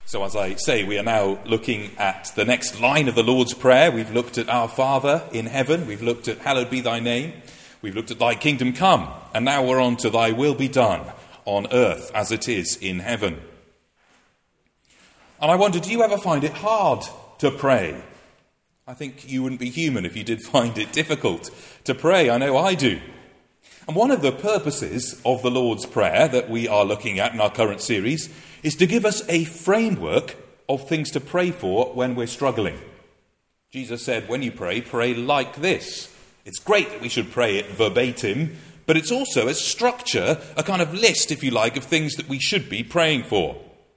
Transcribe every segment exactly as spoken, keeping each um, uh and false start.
So as I say, we are now looking at the next line of the Lord's Prayer. We've looked at Our Father in heaven. We've looked at Hallowed be thy name. We've looked at Thy kingdom come. And now we're on to Thy will be done on earth as it is in heaven. And I wonder, do you ever find it hard to pray? I think you wouldn't be human if you did find it difficult to pray. I know I do. And one of the purposes of the Lord's Prayer that we are looking at in our current series is to give us a framework of things to pray for when we're struggling. Jesus said, when you pray, pray like this. It's great that we should pray it verbatim, but it's also a structure, a kind of list, if you like, of things that we should be praying for.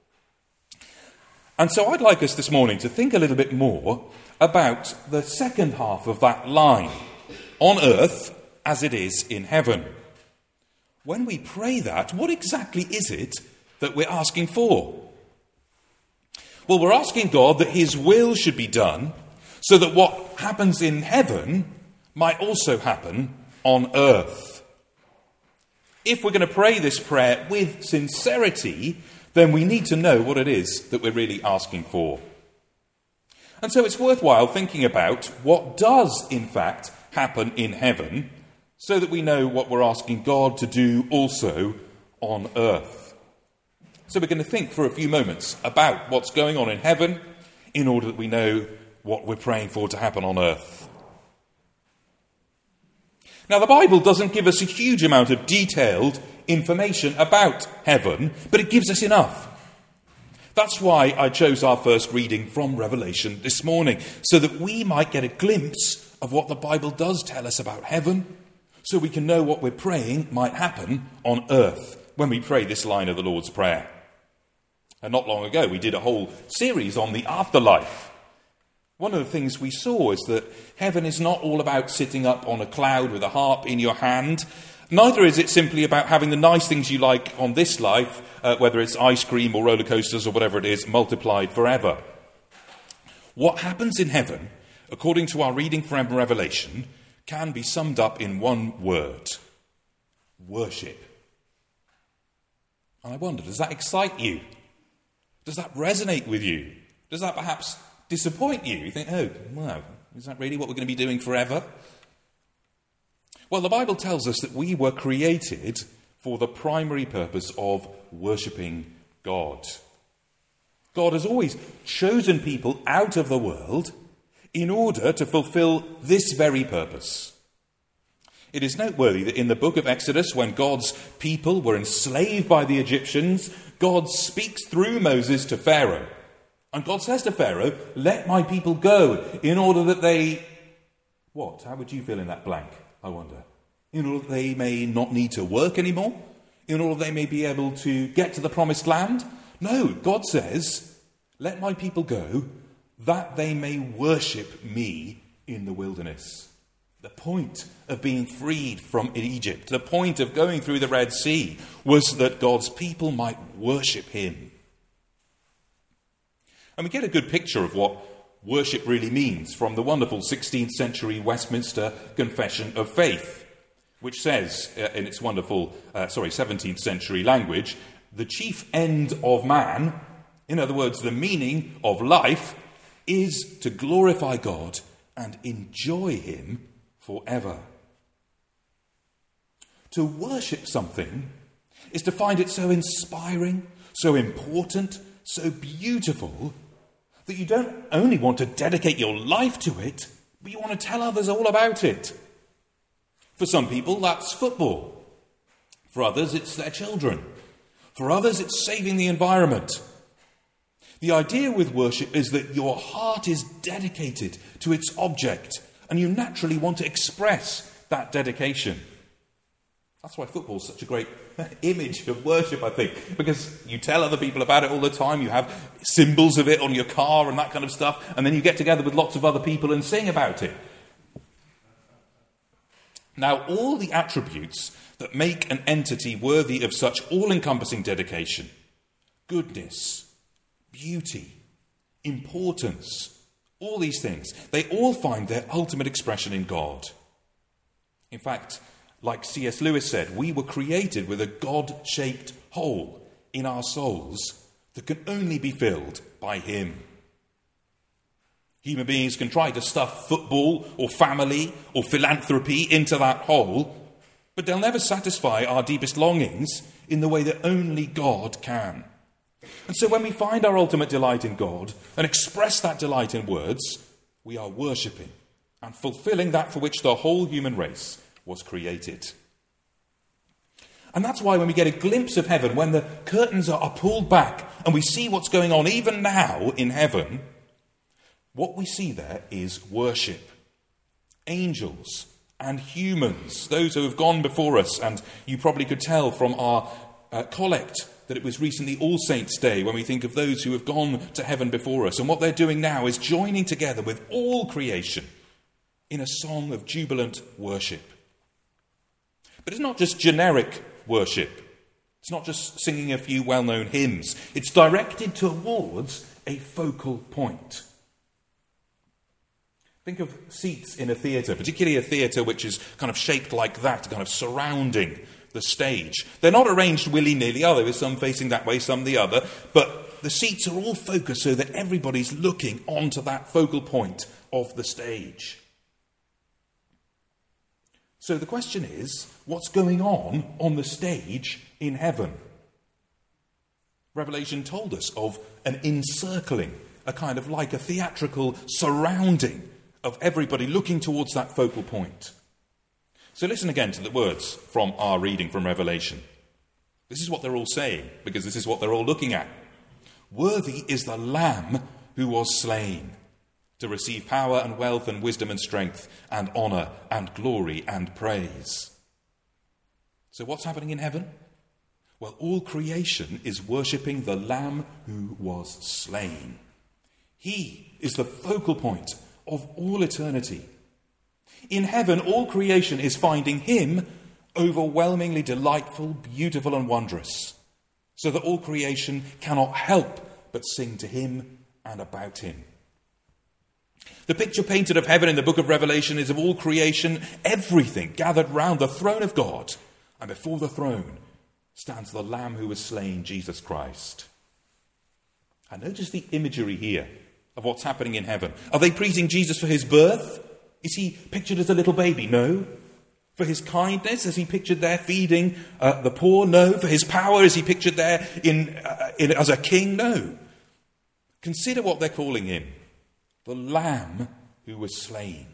And so I'd like us this morning to think a little bit more about the second half of that line, on earth as it is in heaven. When we pray that, what exactly is it that we're asking for? Well, we're asking God that his will should be done so that what happens in heaven might also happen on earth. If we're going to pray this prayer with sincerity, then we need to know what it is that we're really asking for. And so it's worthwhile thinking about what does, in fact, happen in heaven so that we know what we're asking God to do also on earth. So we're going to think for a few moments about what's going on in heaven in order that we know what we're praying for to happen on earth. Now, the Bible doesn't give us a huge amount of detailed information about heaven, but it gives us enough. That's why I chose our first reading from Revelation this morning, so that we might get a glimpse of what the Bible does tell us about heaven, so we can know what we're praying might happen on earth when we pray this line of the Lord's Prayer. And not long ago, we did a whole series on the afterlife. One of the things we saw is that heaven is not all about sitting up on a cloud with a harp in your hand. Neither is it simply about having the nice things you like on this life, uh, whether it's ice cream or roller coasters or whatever it is, multiplied forever. What happens in heaven, according to our reading from Revelation, can be summed up in one word: worship. And I wonder, does that excite you? Does that resonate with you? Does that perhaps disappoint you? You think, oh, wow, is that really what we're going to be doing forever? Well, the Bible tells us that we were created for the primary purpose of worshipping God. God has always chosen people out of the world in order to fulfill this very purpose. It is noteworthy that in the book of Exodus, when God's people were enslaved by the Egyptians, God speaks through Moses to Pharaoh. And God says to Pharaoh, let my people go in order that they... What? How would you fill in that blank, I wonder? In order that they may not need to work anymore? In order that they may be able to get to the promised land? No, God says, let my people go that they may worship me in the wilderness. The point of being freed from Egypt, the point of going through the Red Sea, was that God's people might worship him. And we get a good picture of what worship really means from the wonderful sixteenth century Westminster Confession of Faith, which says, uh, in its wonderful, uh, sorry, seventeenth century language, the chief end of man, in other words, the meaning of life, is to glorify God and enjoy him forever. To worship something is to find it so inspiring, so important, so beautiful, that you don't only want to dedicate your life to it, but you want to tell others all about it. For some people, that's football. For others, it's their children. For others, it's saving the environment. The idea with worship is that your heart is dedicated to its object, and you naturally want to express that dedication. That's why football is such a great image of worship, I think, because you tell other people about it all the time, you have symbols of it on your car and that kind of stuff, and then you get together with lots of other people and sing about it. Now, all the attributes that make an entity worthy of such all-encompassing dedication, goodness, beauty, importance, all these things, they all find their ultimate expression in God. In fact, like C S Lewis said, we were created with a God-shaped hole in our souls that can only be filled by him. Human beings can try to stuff football or family or philanthropy into that hole, but they'll never satisfy our deepest longings in the way that only God can. And so when we find our ultimate delight in God and express that delight in words, we are worshipping and fulfilling that for which the whole human race was created. And that's why when we get a glimpse of heaven, when the curtains are pulled back and we see what's going on even now in heaven, what we see there is worship. Angels and humans, those who have gone before us, and you probably could tell from our uh, collect that it was recently All Saints' Day when we think of those who have gone to heaven before us. And what they're doing now is joining together with all creation in a song of jubilant worship. But it's not just generic worship. It's not just singing a few well-known hymns. It's directed towards a focal point. Think of seats in a theatre, particularly a theatre which is kind of shaped like that, kind of surrounding the stage. They're not arranged willy-nilly, are they? With some facing that way, some the other. But the seats are all focused so that everybody's looking onto that focal point of the stage. So the question is, what's going on on the stage in heaven? Revelation told us of an encircling, a kind of like a theatrical surrounding of everybody looking towards that focal point. So listen again to the words from our reading from Revelation. This is what they're all saying, because this is what they're all looking at. Worthy is the Lamb who was slain to receive power and wealth and wisdom and strength and honour and glory and praise. So what's happening in heaven? Well, all creation is worshipping the Lamb who was slain. He is the focal point of all eternity. In heaven, all creation is finding him overwhelmingly delightful, beautiful and wondrous, so that all creation cannot help but sing to him and about him. The picture painted of heaven in the book of Revelation is of all creation, everything gathered round the throne of God, and before the throne stands the Lamb who was slain, Jesus Christ. And notice the imagery here of what's happening in heaven. Are they praising Jesus for his birth? Is he pictured as a little baby? No. For his kindness, is he pictured there feeding uh, the poor? No. For his power, is he pictured there in, uh, in as a king? No. Consider what they're calling him. The Lamb who was slain.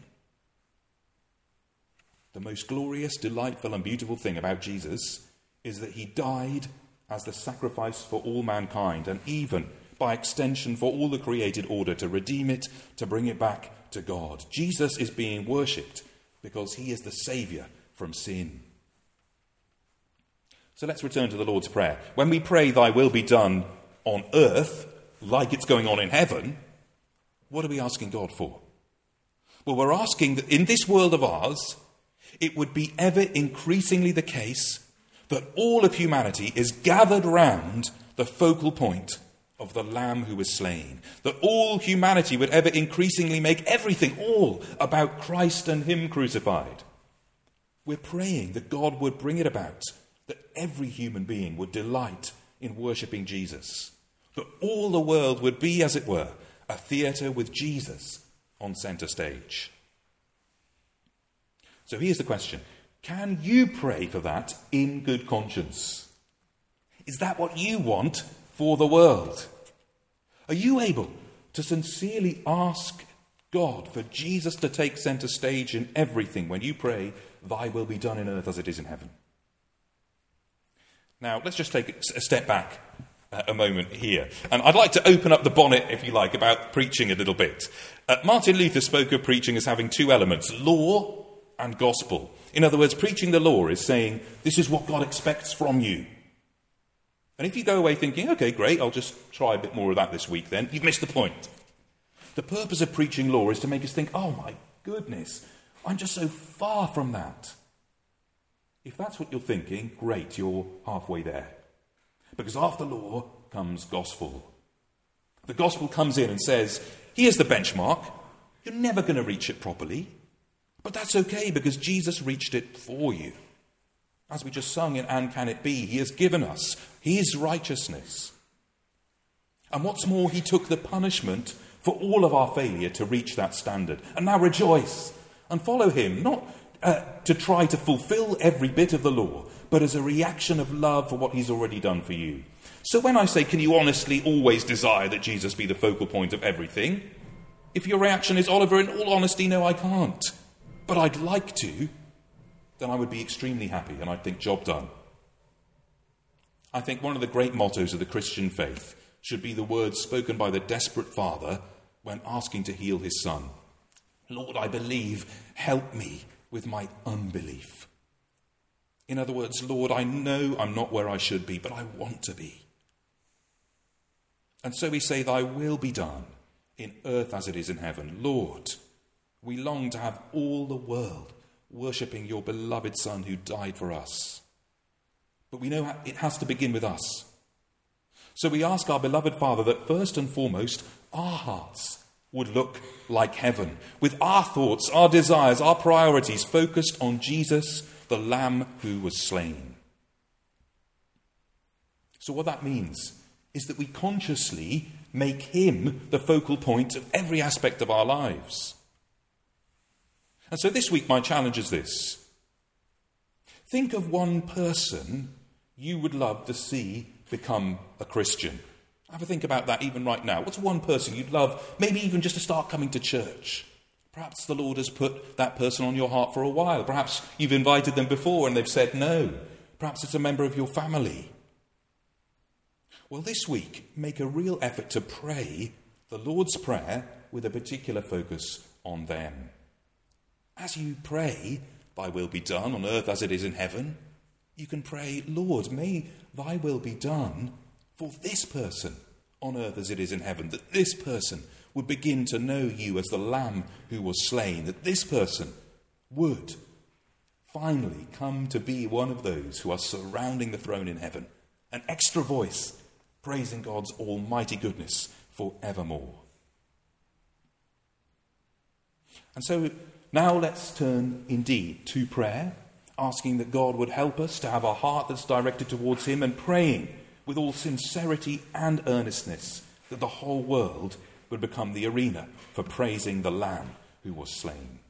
The most glorious, delightful and beautiful thing about Jesus is that he died as the sacrifice for all mankind, and even by extension for all the created order, to redeem it, to bring it back to God. Jesus is being worshipped because he is the saviour from sin. So let's return to the Lord's Prayer. When we pray, thy will be done on earth, like it's going on in heaven, what are we asking God for? Well, we're asking that in this world of ours, it would be ever increasingly the case that all of humanity is gathered round the focal point of the Lamb who was slain. That all humanity would ever increasingly make everything all about Christ and him crucified. We're praying that God would bring it about, that every human being would delight in worshipping Jesus. That all the world would be, as it were, a theatre with Jesus on centre stage. So here's the question. Can you pray for that in good conscience? Is that what you want for the world? Are you able to sincerely ask God for Jesus to take centre stage in everything when you pray, thy will be done in earth as it is in heaven? Now, let's just take a step back a moment here. And I'd like to open up the bonnet, if you like, about preaching a little bit. Uh, Martin Luther spoke of preaching as having two elements, law and gospel. In other words, preaching the law is saying, this is what God expects from you. And if you go away thinking, okay, great, I'll just try a bit more of that this week then, you've missed the point. The purpose of preaching law is to make us think, oh my goodness, I'm just so far from that. If that's what you're thinking, great, you're halfway there. Because after law comes gospel. The gospel comes in and says, here's the benchmark. You're never going to reach it properly. But that's okay because Jesus reached it for you. As we just sung in And Can It Be, he has given us his righteousness. And what's more, he took the punishment for all of our failure to reach that standard. And now rejoice and follow him, not uh, to try to fulfill every bit of the law, but as a reaction of love for what he's already done for you. So when I say, can you honestly always desire that Jesus be the focal point of everything? If your reaction is, Oliver, in all honesty, no, I can't, but I'd like to, then I would be extremely happy and I'd think, job done. I think one of the great mottos of the Christian faith should be the words spoken by the desperate father when asking to heal his son. Lord, I believe, help me with my unbelief. In other words, Lord, I know I'm not where I should be, but I want to be. And so we say, thy will be done in earth as it is in heaven. Lord, we long to have all the world worshipping your beloved Son who died for us. But we know it has to begin with us. So we ask our beloved Father that first and foremost, our hearts would look like heaven, with our thoughts, our desires, our priorities focused on Jesus, the Lamb who was slain. So what that means is that we consciously make him the focal point of every aspect of our lives. And so this week my challenge is this. Think of one person you would love to see become a Christian. Have a think about that even right now. What's one person you'd love, maybe even just to start coming to church? Perhaps the Lord has put that person on your heart for a while. Perhaps you've invited them before and they've said no. Perhaps it's a member of your family. Well, this week, make a real effort to pray the Lord's Prayer with a particular focus on them. As you pray, thy will be done on earth as it is in heaven, you can pray, Lord, may thy will be done for this person on earth as it is in heaven, that this person would begin to know you as the Lamb who was slain, that this person would finally come to be one of those who are surrounding the throne in heaven, an extra voice praising God's almighty goodness forevermore. And so now let's turn indeed to prayer, asking that God would help us to have a heart that's directed towards him and praying with all sincerity and earnestness that the whole world would become the arena for praising the Lamb who was slain.